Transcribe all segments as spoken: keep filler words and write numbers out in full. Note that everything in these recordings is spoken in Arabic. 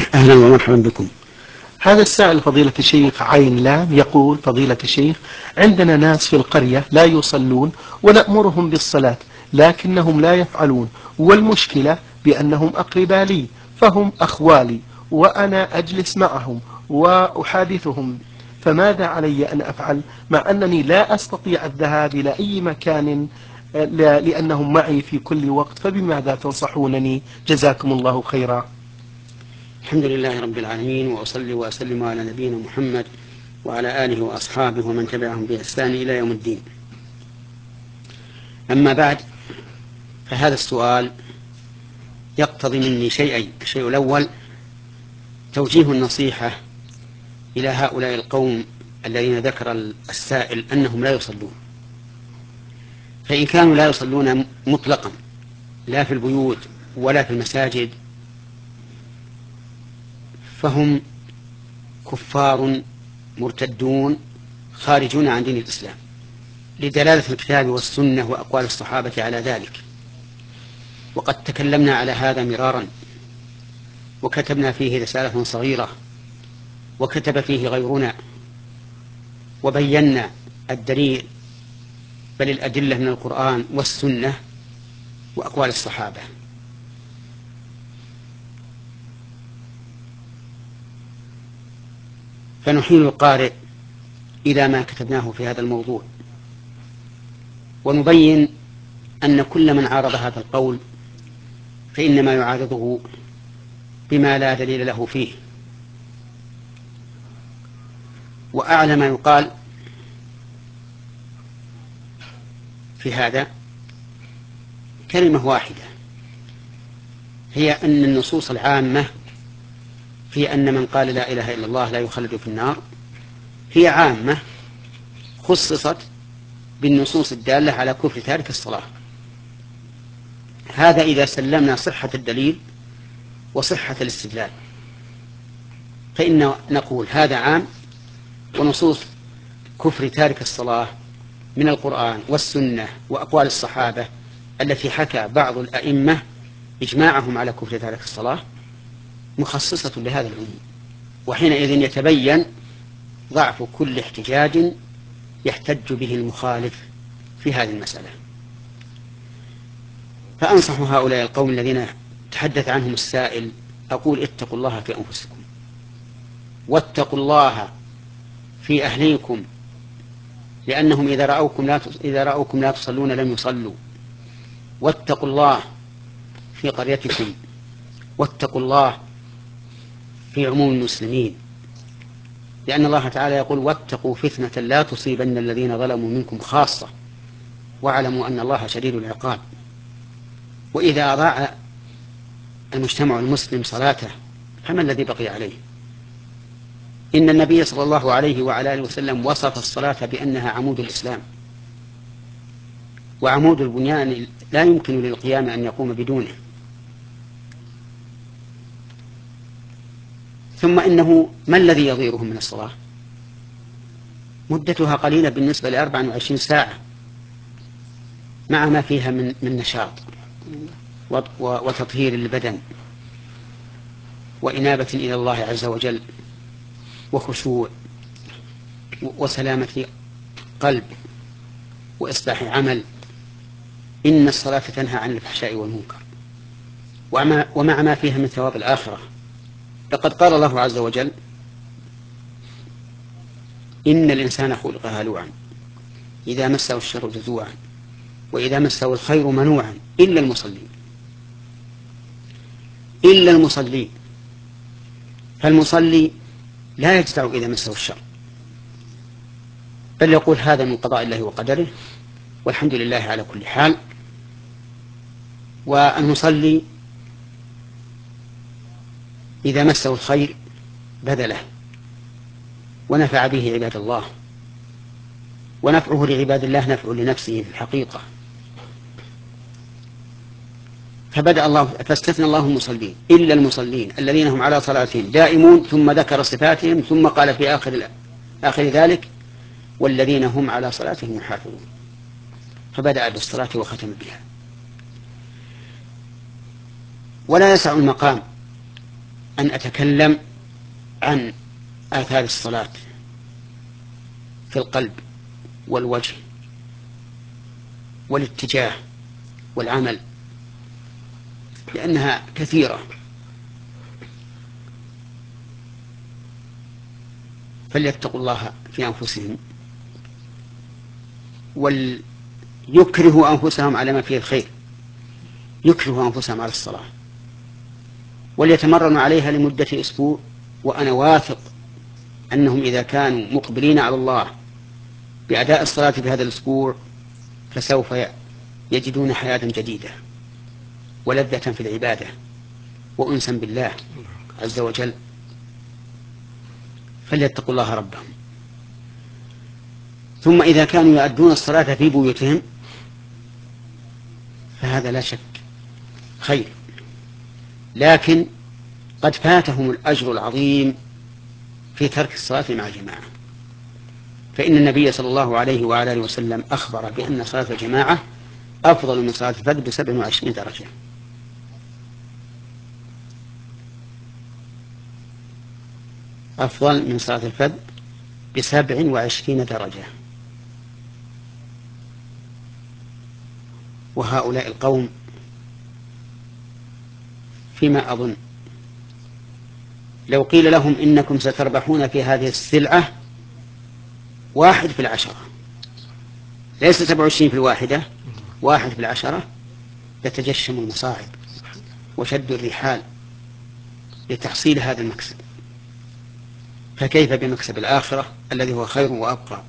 أهلا ومرحبا بكم. هذا السائل فضيلة الشيخ عين لام يقول: فضيلة الشيخ، عندنا ناس في القرية لا يصلون ونأمرهم بالصلاة لكنهم لا يفعلون، والمشكلة بأنهم أقرباء لي، فهم أخوالي وأنا أجلس معهم وأحادثهم، فماذا علي أن أفعل مع أنني لا أستطيع الذهاب إلى أي مكان لأنهم معي في كل وقت؟ فبماذا تنصحونني؟ جزاكم الله خيرا. الحمد لله رب العالمين، وأصلي وأسلم على نبينا محمد وعلى آله وأصحابه ومن تبعهم بإحسان إلى يوم الدين. أما بعد، فهذا السؤال يقتضي مني شيئين. الشيء الأول توجيه النصيحة إلى هؤلاء القوم الذين ذكر السائل أنهم لا يصلون. فإن كانوا لا يصلون مطلقا لا في البيوت ولا في المساجد فهم كفار مرتدون خارجون عن دين الإسلام، لدلالة الكتاب والسنة وأقوال الصحابة على ذلك، وقد تكلمنا على هذا مرارا، وكتبنا فيه رسالة صغيرة، وكتب فيه غيرنا، وبينا الدليل بل الأدلة من القرآن والسنة وأقوال الصحابة. فنحيل القارئ إلى ما كتبناه في هذا الموضوع، ونبين أن كل من عارض هذا القول فإنما يعارضه بما لا دليل له فيه. وأعلى ما يقال في هذا كلمة واحدة، هي أن النصوص العامة في أن من قال لا إله إلا الله لا يخلد في النار هي عامة، خصصت بالنصوص الدالة على كفر تارك الصلاة. هذا إذا سلمنا صحة الدليل وصحة الاستدلال، فإن نقول هذا عام، ونصوص كفر تارك الصلاة من القرآن والسنة وأقوال الصحابة التي حكى بعض الأئمة إجماعهم على كفر تارك الصلاة مخصصة لهذا العموم. وحينئذ يتبين ضعف كل احتجاج يحتج به المخالف في هذه المسألة. فأنصح هؤلاء القوم الذين تحدث عنهم السائل، أقول: اتقوا الله في أنفسكم، واتقوا الله في أهليكم، لأنهم إذا رأوكم لا إذا رأوكم لا تصلون لم يصلوا. واتقوا الله في قريتكم، واتقوا الله في عموم المسلمين، لأن الله تعالى يقول: واتقوا فتنة لا تصيبن الذين ظلموا منكم خاصة واعلموا أن الله شديد العقاب. وإذا أضاع المجتمع المسلم صلاته فما الذي بقي عليه؟ إن النبي صلى الله عليه وعلى آله وسلم وصف الصلاة بأنها عمود الإسلام، وعمود البنيان لا يمكن للقيام أن يقوم بدونه. ثم إنه ما الذي يضيرهم من الصلاة؟ مدتها قليلة بالنسبة لأربع وعشرين ساعة، مع ما فيها من, من نشاط وتطهير البدن وإنابة إلى الله عز وجل وخشوع وسلامة قلب وإصلاح عمل. إن الصلاة تنهى عن الفحشاء والمنكر، ومع ما فيها من ثواب الآخرة. لقد قال الله عز وجل: إن الإنسان خلق هلوعا إذا مسه الشر جزوعا وإذا مسه الخير منوعا إلا المصلين. إلا المصلين. فالمصلي لا يجزع إذا مسه الشر، بل يقول: هذا من قضاء الله وقدره والحمد لله على كل حال. والمصلي إذا مسه الخير بذله ونفع به عباد الله، ونفعه لعباد الله نفع لنفسه في الحقيقة. فبدأ الله فاستثنى الله المصلين: إلا المصلين الذين هم على صلاتهم دائمون، ثم ذكر صفاتهم، ثم قال في آخر آخر ذلك: والذين هم على صلاتهم يحافظون. فبدأ بالصلاة وختم بها. ولا يسع المقام أن أتكلم عن آثار الصلاة في القلب والوجه والاتجاه والعمل، لأنها كثيرة. فليتقوا الله في أنفسهم وليكرهوا أنفسهم على ما فيه الخير، يكرهوا أنفسهم على الصلاة وليتمرنوا عليها لمدة أسبوع. وأنا واثق أنهم إذا كانوا مقبلين على الله بأداء الصلاة في هذا الأسبوع فسوف يجدون حياة جديدة ولذة في العبادة وأنسا بالله عز وجل. فليتقوا الله ربهم. ثم إذا كانوا يؤدون الصلاة في بيوتهم فهذا لا شك خير، لكن قد فاتهم الأجر العظيم في ترك الصلاة مع الجماعة. فإن النبي صلى الله عليه وعلى آله وسلم أخبر بأن صلاة الجماعة أفضل من صلاة الفرد بسبع وعشرين درجة. أفضل من صلاة الفرد بسبع وعشرين درجة. وهؤلاء القوم فيما أظن لو قيل لهم إنكم ستربحون في هذه السلعة واحد في العشرة، ليس سبع وعشرين في الواحدة، واحد في العشرة، يتجشم المصاعب وشد الرحال لتحصيل هذا المكسب، فكيف بمكسب الآخرة الذي هو خير وأبقى.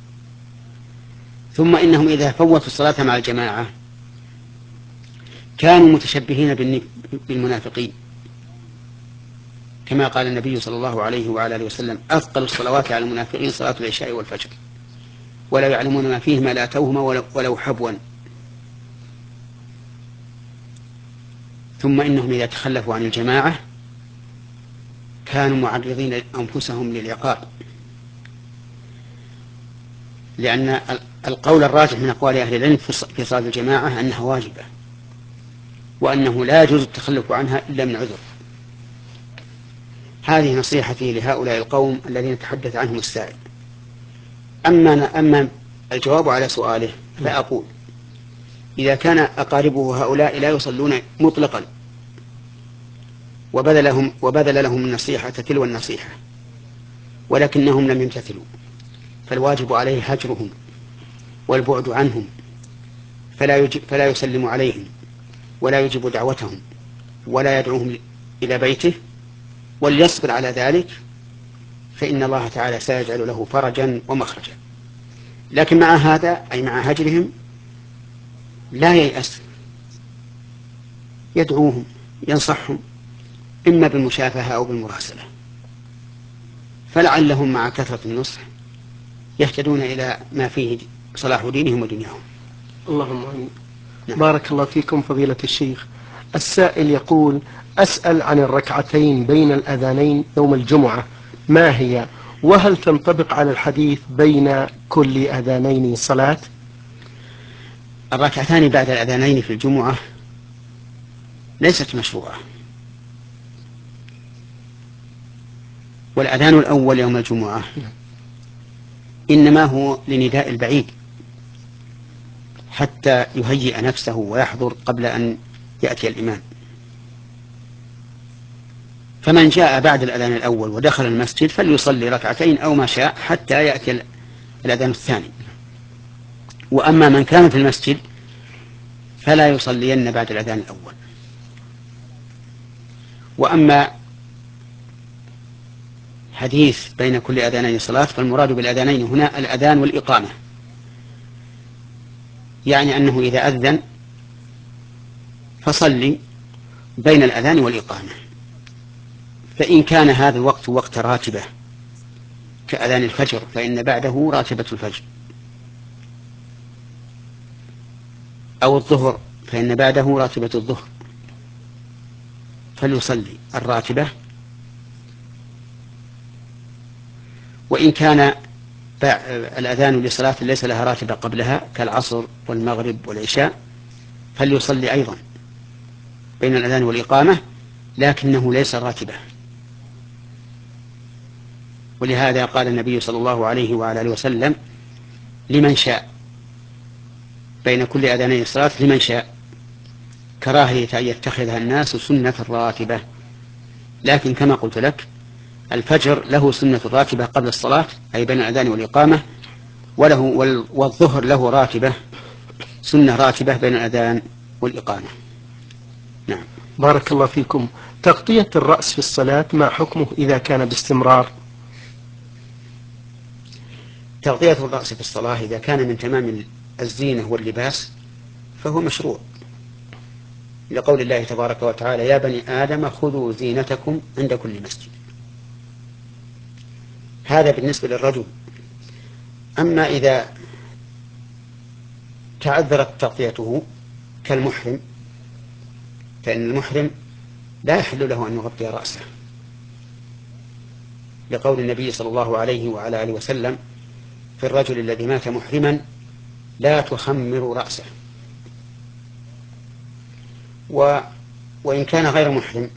ثم إنهم إذا فوتوا الصلاة مع الجماعة كانوا متشبهين بالمنافقين، كما قال النبي صلى الله عليه وعلى آله وسلم: أثقل الصلوات على المنافقين صلاة العشاء والفجر ولا يعلمون ما فيهما لا توهما ولو حبوا. ثم إنهم إذا تخلفوا عن الجماعة كانوا معرضين أنفسهم للعقاب، لأن القول الراجح من أقوال أهل العلم في صلاة الجماعة أنها واجبة، وأنه لا يجوز التخلف عنها إلا من عذر. هذه نصيحتي لهؤلاء القوم الذين تحدث عنهم السائل. أما أما الجواب على سؤاله فأقول: إذا كان أقاربه هؤلاء لا يصلون مطلقا وبذل لهم, وبذل لهم النصيحة تلو النصيحة ولكنهم لم يمتثلوا، فالواجب عليه هجرهم والبعد عنهم، فلا, يجب فلا يسلم عليهم ولا يجب دعوتهم ولا يدعوهم إلى بيته، وليصبر على ذلك، فإن الله تعالى سيجعل له فرجا ومخرجا. لكن مع هذا، أي مع هجرهم، لا ييأس، يدعوهم ينصحهم إما بالمشافهة أو بالمراسلة، فلعلهم مع كثرة النصح يهتدون إلى ما فيه صلاح دينهم ودنياهم. اللهم آمين. نعم. بارك الله فيكم فضيلة الشيخ. السائل يقول: أسأل عن الركعتين بين الأذانين يوم الجمعة، ما هي؟ وهل تنطبق على الحديث بين كل أذانين صلاة؟ الركعتان بعد الأذانين في الجمعة ليست مشروعة، والأذان الأول يوم الجمعة إنما هو لنداء البعيد حتى يهيئ نفسه ويحضر قبل أن يأتي الإمام. فمن جاء بعد الأذان الأول ودخل المسجد فليصلي ركعتين أو ما شاء حتى يأتي الأذان الثاني. وأما من كان في المسجد فلا يصلين بعد الأذان الأول. وأما حديث بين كل أذانين صلاة فالمراد بالأذانين هنا الأذان والإقامة، يعني أنه إذا أذن فصلي بين الأذان والإقامة، فإن كان هذا الوقت وقت راتبة كأذان الفجر فإن بعده راتبة الفجر، أو الظهر فإن بعده راتبة الظهر، فليصلي الراتبة. وإن كان الأذان لصلاة ليس لها راتبة قبلها كالعصر والمغرب والعشاء فليصلي أيضا بين الأذان والإقامة، لكنه ليس راتبة، ولهذا قال النبي صلى الله عليه وعلى آله وسلم لمن شاء بين كل أذاني الصلاة لمن شاء، كراهية أن يتخذها الناس سنة راتبة. لكن كما قلت لك الفجر له سنة راتبة قبل الصلاة أي بين الأذان والإقامة، وله والظهر له راتبة سنة راتبة بين الأذان والإقامة. نعم. بارك الله فيكم. تغطية الرأس في الصلاة ما حكمه إذا كان باستمرار؟ تغطية الرأس في الصلاة إذا كان من تمام الزينة واللباس فهو مشروع، لقول الله تبارك وتعالى يا بني آدم خذوا زينتكم عند كل مسجد. هذا بالنسبة للرجل. أما إذا تعذرت تغطيته كالمحرم فإن المحرم لا يحل له أن يغطي رأسه، لقول النبي صلى الله عليه وعلى آله وسلم في الرجل الذي مات محرما لا تخمر رأسه. و وإن كان غير محرم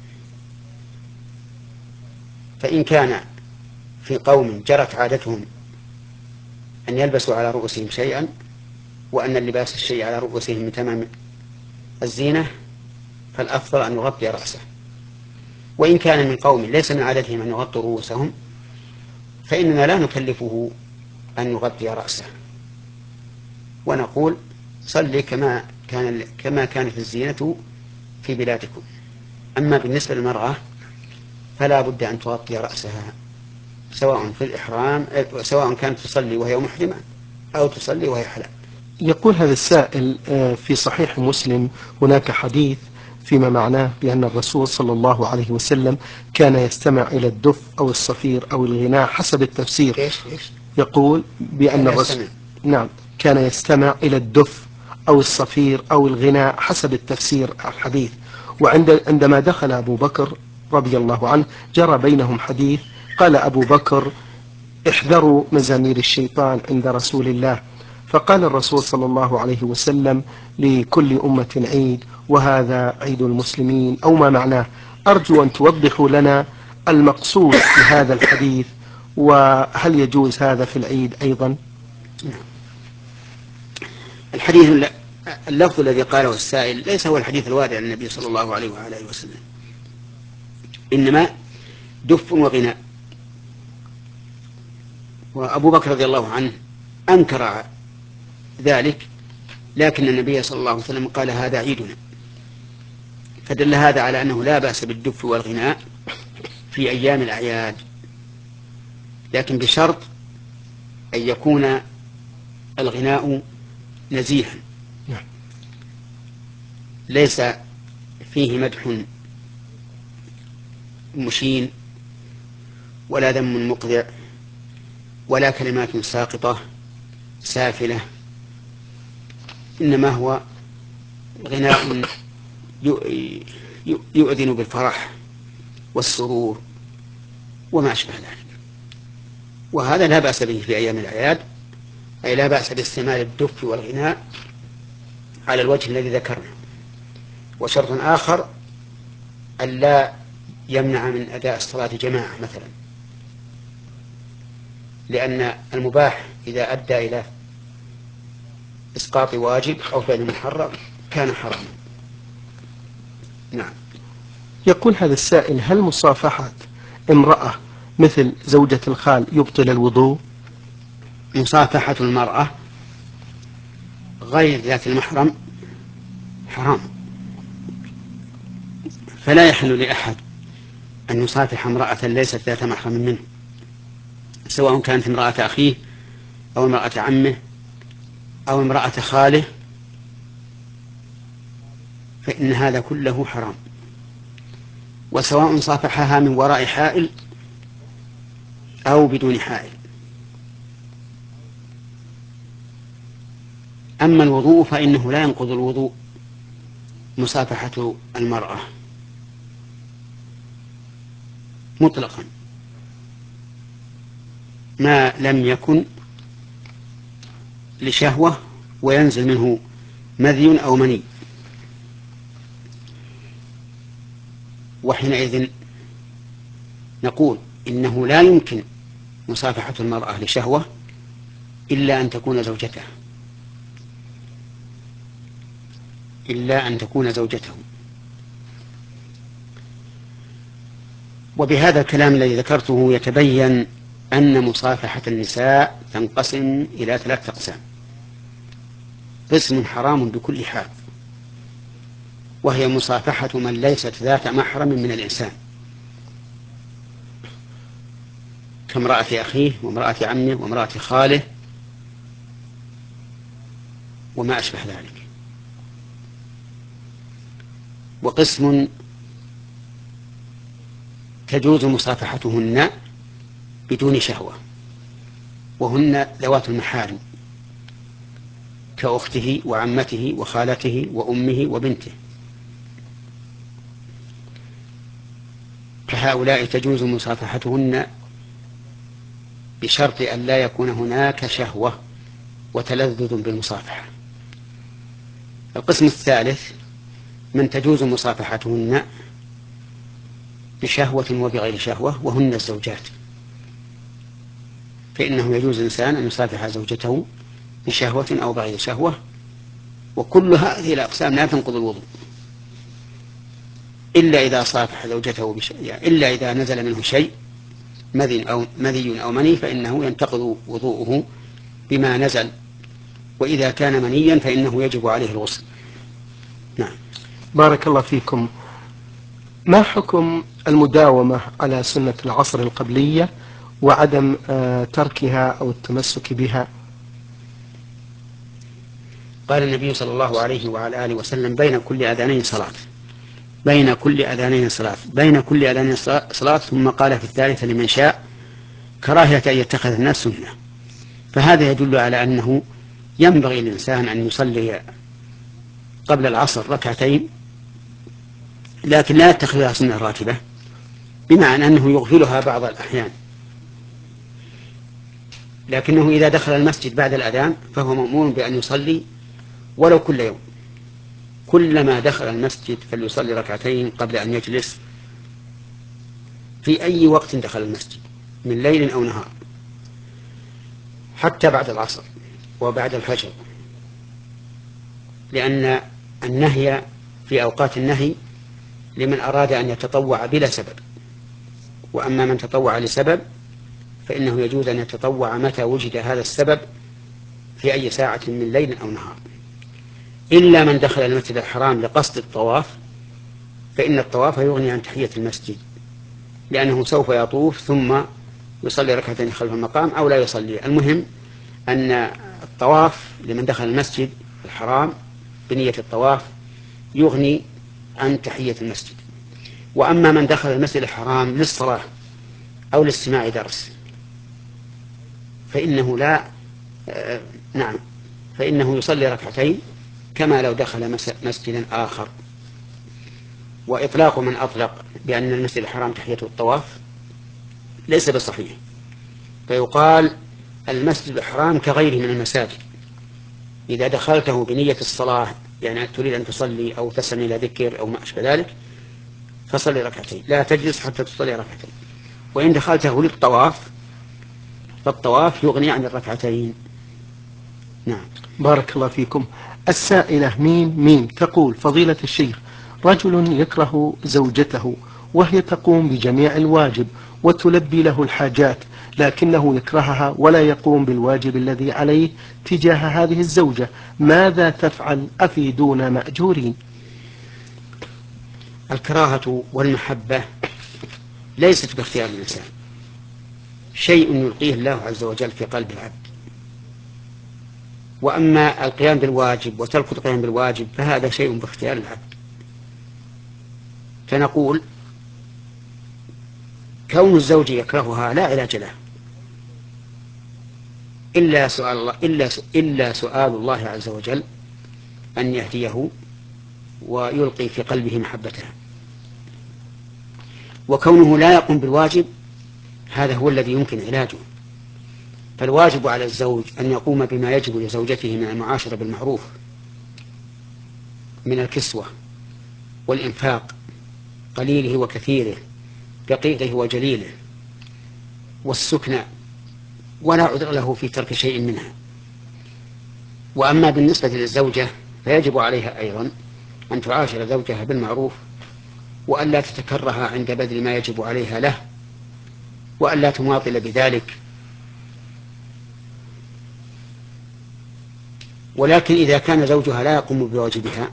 فإن كان في قوم جرت عادتهم أن يلبسوا على رؤوسهم شيئا وأن اللباس الشيء على رؤوسهم من تمام الزينة فالأفضل أن يغطي رأسه. وإن كان من قوم ليس من عادتهم أن يغطوا رؤوسهم فإننا لا نكلفه أن يغطي رأسه ونقول صلي كما كان كما كانت الزينة في بلادكم. أما بالنسبة للمرأة فلا بد أن تغطي رأسها سواء في الإحرام سواء كانت تصلي وهي محرمة أو تصلي وهي حلال. يقول هذا السائل في صحيح مسلم هناك حديث فيما معناه بأن الرسول صلى الله عليه وسلم كان يستمع إلى الدف أو الصفير أو الغناء حسب التفسير. إيش إيش؟ يقول بأن الرسول نعم كان يستمع إلى الدف أو الصفير أو الغناء حسب التفسير الحديث. وعندما دخل أبو بكر رضي الله عنه جرى بينهم حديث قال أبو بكر احذروا مزامير الشيطان عند رسول الله، فقال الرسول صلى الله عليه وسلم لكل أمة عيد وهذا عيد المسلمين أو ما معناه. أرجو أن توضحوا لنا المقصود بهذا الحديث وهل يجوز هذا في العيد أيضا؟ الحديث اللفظ الذي قاله السائل ليس هو الحديث الوارد عن النبي صلى الله عليه وعلى آله وسلم، إنما دف وغناء. وأبو بكر رضي الله عنه أنكر ذلك لكن النبي صلى الله عليه وسلم قال هذا عيدنا، فدل هذا على أنه لا بأس بالدف والغناء في أيام الأعياد، لكن بشرط أن يكون الغناء نزيها ليس فيه مدح مشين ولا ذم مقذع ولا كلمات ساقطة سافلة، إنما هو غناء يؤذن بالفرح والسرور وما أشبه ذلك. وهذا لا بأس به في أيام الأعياد، أي لا بأس باستعمال الدف والغناء على الوجه الذي ذكرنا. وشرط آخر ألا يمنع من أداء الصلاة جماعة مثلا، لأن المباح إذا أدى إلى إسقاط واجب أو فعل محرم كان حراما. نعم. يقول هذا السائل هل مصافحة امرأة مثل زوجة الخال يبطل الوضوء؟ مصافحة المرأة غير ذات المحرم حرام، فلا يحل لأحد أن يصافح امرأة ليست ذات محرم منه، سواء كانت امرأة أخيه أو امرأة عمه أو امرأة خاله، فإن هذا كله حرام، وسواء صافحها من وراء حائل أو بدون حائل. أما الوضوء فإنه لا ينقض الوضوء مصافحة المرأة مطلقا ما لم يكن لشهوة وينزل منه مذي أو مني، وحينئذ نقول إنه لا يمكن مصافحة المرأة لشهوة إلا أن تكون زوجته إلا أن تكون زوجته وبهذا الكلام الذي ذكرته يتبين أن مصافحة النساء تنقسم إلى ثلاثة أقسام. قسم حرام بكل حال، وهي مصافحة من ليست ذات محرم من الإنسان، كامرأة أخيه وامرأة عمه وامرأة خاله وما أشبه ذلك. وقسم تجوز مصافحتهن بدون شهوة، وهن ذوات المحارم كأخته وعمته وخالته وأمه وبنته، فهؤلاء تجوز مصافحتهن بشرط أن لا يكون هناك شهوة وتلذذ بالمصافحة. القسم الثالث من تجوز مصافحتهن بشهوة وبغير شهوة، وهن الزوجات، فإنه يجوز الإنسان أن يصافح زوجته بشهوة أو بغير شهوة، وكل هذه الأقسام لا تنقض الوضوء إلا إذا صافح زوجته بش... يعني إلا إذا نزل منه شيء مذي أو مذي أو مني فإنه ينتقض وضوءه بما نزل، وإذا كان منيا فإنه يجب عليه الغسل. نعم. بارك الله فيكم. ما حكم المداومة على سنة العصر القبلية وعدم تركها أو التمسك بها؟ قال النبي صلى الله عليه وعلى آله وسلم: بين كل أذانين صلاة، بين كل أذانين صلاة، بين كل أذانين صلاة. ثم قال في الثالثة: لمن شاء، كراهية أن يتخذ الناس سنة. فهذا يدل على أنه ينبغي للإنسان أن يصلي قبل العصر ركعتين، لكن لا يتخذها سنة راتبة، بمعنى أنه يغفلها بعض الأحيان، لكنه إذا دخل المسجد بعد الأذان فهو مأمور بأن يصلي ولو كل يوم، كلما دخل المسجد فليصلي ركعتين قبل أن يجلس في أي وقت دخل المسجد من ليل أو نهار، حتى بعد العصر وبعد الفجر، لأن النهي في أوقات النهي لمن أراد أن يتطوع بلا سبب، وأما من تطوع لسبب فإنه يجوز أن يتطوع متى وجد هذا السبب في أي ساعة من ليل أو نهار، إلا من دخل المسجد الحرام لقصد الطواف، فإن الطواف يغني عن تحية المسجد، لأنه سوف يطوف ثم يصلي ركعتين خلف المقام أو لا يصلي. المهم أن الطواف لمن دخل المسجد الحرام بنية الطواف يغني عن تحية المسجد. وأما من دخل المسجد الحرام للصلاة أو لاستماع درس فإنه لا آه نعم فإنه يصلي ركعتين كما لو دخل مسجدا آخر. وإطلاق من أطلق بأن المسجد الحرام تحيته الطواف ليس بصحيح، فيقال المسجد الحرام كغيره من المساجد، إذا دخلته بنية الصلاة يعني تريد أن تصلي أو تسمع إلى ذكر أو ما أشبه ذلك فصلي ركعتين، لا تجلس حتى تصلي ركعتين. وإن دخلته للطواف فالطواف يغني عن الركعتين. نعم. بارك الله فيكم. السائلة ميم ميم تقول: فضيلة الشيخ، رجل يكره زوجته وهي تقوم بجميع الواجب وتلبي له الحاجات، لكنه يكرهها ولا يقوم بالواجب الذي عليه تجاه هذه الزوجة، ماذا تفعل؟ أفيدونا مأجورين. الكراهة والمحبة ليست باختيار الإنسان، شيء يلقيه الله عز وجل في قلب العبد. وأما القيام بالواجب وترك القيام بالواجب فهذا شيء باختيار العبد. فنقول كون الزوج يكرهها لا علاج له إلا سؤال الله إلا إلا سؤال الله عز وجل أن يهديه ويلقي في قلبه محبتها. وكونه لا يقوم بالواجب هذا هو الذي يمكن علاجه. فالواجب على الزوج أن يقوم بما يجب لزوجته من المعاشرة بالمعروف، من الكسوة والإنفاق، قليله وكثيره، دقيقه وجليله، والسكنى ولا عذر له في ترك شيء منها. وأما بالنسبة للزوجة فيجب عليها أيضا أن تعاشر زوجها بالمعروف، وأن لا تتكره عند بذل ما يجب عليها له، وأن لا تماطل بذلك. ولكن إذا كان زوجها لا يقوم بواجبها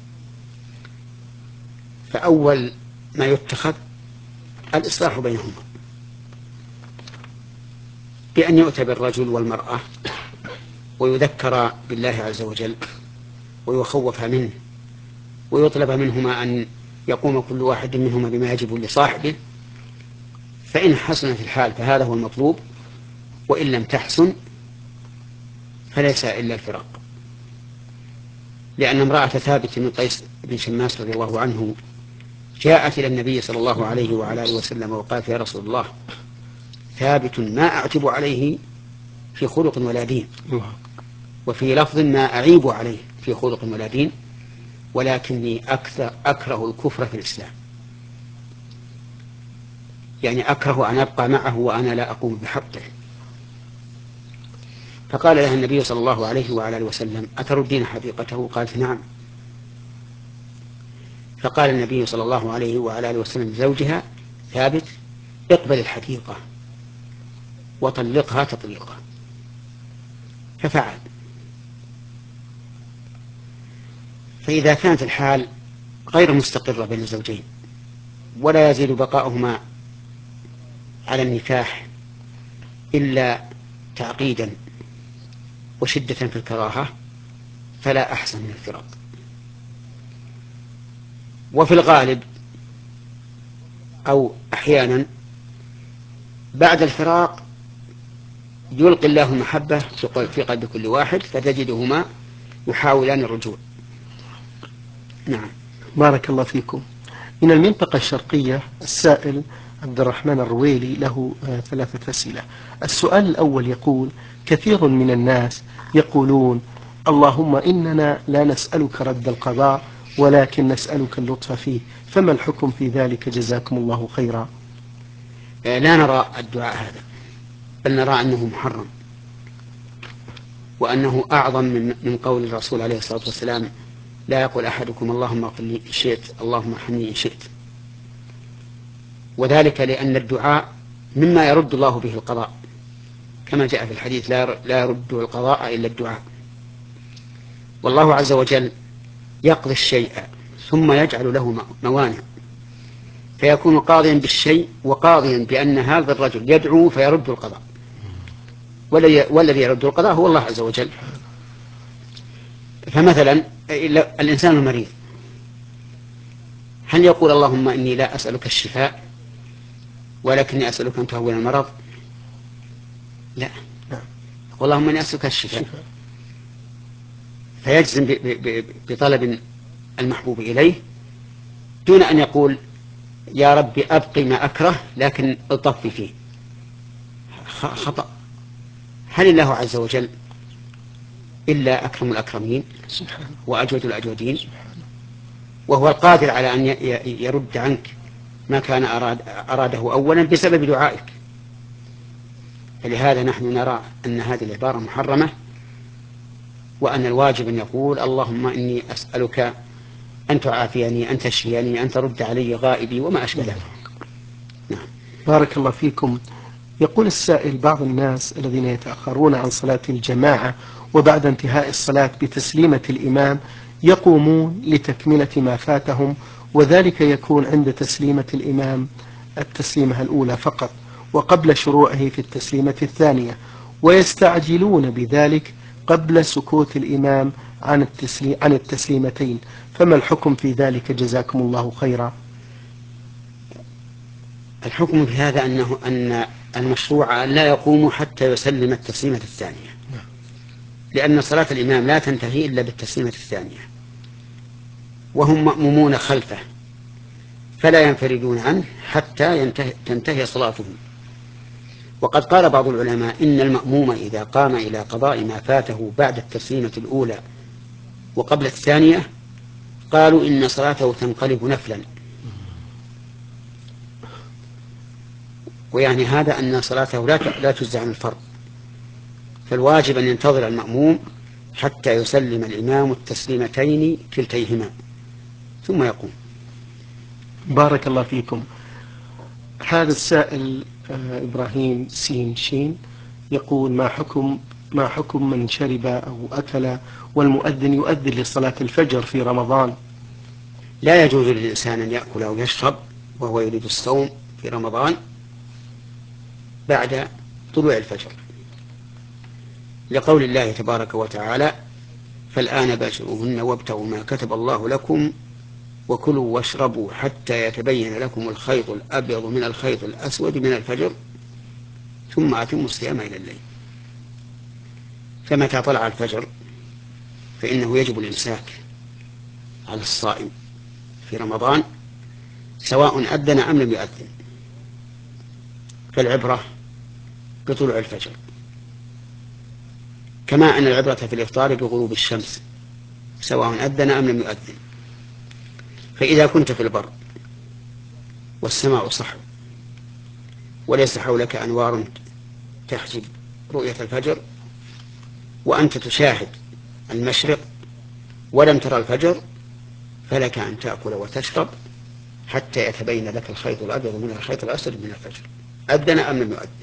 فأول ما يتخذ الإصلاح بينهما، بأن يؤتى بالرجل والمرأة ويذكر بالله عز وجل ويخوف منه، ويطلب منهما أن يقوم كل واحد منهما بما يجب لصاحبه، فإن حسنت الحال فهذا هو المطلوب، وإن لم تحسن فليس إلا الفراق. لأن امرأة ثابت بن قيس بن شماس رضي الله عنه جاءت إلى النبي صلى الله عليه وعلى آله وسلم وقالت: يا رسول الله، ثابت ما أعتب عليه في خلق ولا دين، وفي لفظ ما أعيب عليه في خلق ولا دين، ولكني أكثر أكره الكفر في الإسلام، يعني أكره أن أبقى معه وأنا لا أقوم بحقه. فقال لها النبي صلى الله عليه وعلى آله وسلم: أتردين حقيقته؟ قالت: نعم. فقال النبي صلى الله عليه وعلى آله وسلم لزوجها: ثابت، اقبل الحقيقة وطلقها تطليقا. ففعل. فإذا كانت الحال غير مستقرة بين الزوجين ولا يزيد بقاؤهما على النكاح إلا تعقيدا وشدة في الكراهة، فلا أحسن من الفراق. وفي الغالب أو أحيانا بعد الفراق يلقي الله المحبة في قلب كل واحد، فتجدهما يحاولان الرجوع. نعم. بارك الله فيكم. من المنطقة الشرقية السائل عبد الرحمن الرويلي له آه ثلاثة أسئلة. السؤال الأول يقول: كثير من الناس يقولون: اللهم إننا لا نسألك رد القضاء ولكن نسألك اللطف فيه، فما الحكم في ذلك جزاكم الله خيرا؟ لا نرى الدعاء هذا، بل نرى أنه محرم، وأنه أعظم من, من قول الرسول عليه الصلاة والسلام: لا يقول أحدكم اللهم اغفر لي إن شئت، اللهم ارحمني إن شئت. وذلك لأن الدعاء مما يرد الله به القضاء، كما جاء في الحديث: لا يرد القضاء إلا الدعاء. والله عز وجل يقضي الشيء ثم يجعل له موانع، فيكون قاضيا بالشيء وقاضيا بأن هذا الرجل يدعو فيرد القضاء، والذي يرد القضاء هو الله عز وجل. فمثلا الإنسان المريض هل يقول: اللهم إني لا أسألك الشفاء ولكني أسألك أن تهون المرض؟ لا، اللهم إني أسألك الشفاء، فيجزم بطلب المحبوب إليه دون أن يقول: يا ربي أبقي ما أكره لكن أطفي فيه. خطأ. هل الله عز وجل إلا أكرم الأكرمين وأجود الأجودين، وهو القادر على أن يرد عنك ما كان أراد أراده أولا بسبب دعائك. فلهذا نحن نرى أن هذه العبارة محرمة، وأن الواجب أن يقول: اللهم إني أسألك أن تعافيني، أن تشفيني، أن ترد علي غائبي، وما أشبه ذلك. نعم. بارك الله فيكم. يقول السائل: بعض الناس الذين يتأخرون عن صلاة الجماعة وبعد انتهاء الصلاة بتسليمة الإمام يقومون لتكملة ما فاتهم، وذلك يكون عند تسليمة الإمام التسليمة الأولى فقط وقبل شروعه في التسليمة الثانية، ويستعجلون بذلك قبل سكوت الإمام عن التسليم عن التسليمتين، فما الحكم في ذلك جزاكم الله خيرا؟ الحكم في هذا أنه أن المشروع لا يقوم حتى يسلم التسليمة الثانية، لأن صلاة الإمام لا تنتهي إلا بالتسليمة الثانية، وهم مأمومون خلفه فلا ينفردون عنه حتى ينتهي تنتهي صلاتهم. وقد قال بعض العلماء: إن المأموم إذا قام إلى قضاء ما فاته بعد التسليمة الأولى وقبل الثانية قالوا إن صلاته تنقلب نفلا، ويعني هذا أن صلاته لا لا تجزي عن الفرض، فالواجب أن ينتظر المأموم حتى يسلم الإمام التسليمتين كلتيهما ثم يقوم. بارك الله فيكم. هذا السائل إبراهيم سين شين يقول: ما حكم ما حكم من شرب أو أكل والمؤذن يؤذن لصلاة الفجر في رمضان؟ لا يجوز للإنسان أن يأكل أو يشرب وهو يريد الصوم في رمضان بعد طلوع الفجر، لقول الله تبارك وتعالى: فالآن باشروهن وابتغوا ما كتب الله لكم وكلوا واشربوا حتى يتبين لكم الخيط الأبيض من الخيط الأسود من الفجر ثم أتموا الصيام إلى الليل. فمتى طلع الفجر فإنه يجب الإمساك على الصائم في رمضان سواء أذن أم لم يؤذن، فالعبرة بطلوع الفجر، كما أن العبرة في الإفطار بغروب الشمس سواء أذن أم لم يؤذن. فإذا كنت في البر والسماء صحو وليس حولك أنوار تحجب رؤية الفجر وأنت تشاهد المشرق ولم ترى الفجر، فلك أن تأكل وتشرب حتى يتبين لك الخيط الأبيض من الخيط الأسود من الفجر أذن أم لم يؤذن،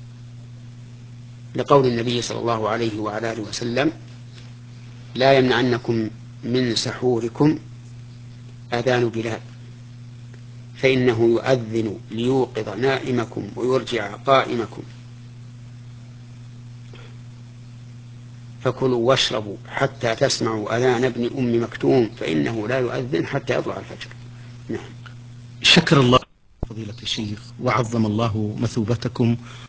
لقول النبي صلى الله عليه وعلى آله وسلم: لا يمنعنكم من سحوركم أذان بلال فإنه يؤذن ليوقظ نائمكم ويرجع قائمكم، فكلوا واشربوا حتى تسمعوا أذان ابن أم مكتوم فإنه لا يؤذن حتى يطلع الفجر. نعم. شكر الله فضيلة الشيخ وعظم الله مثوبتكم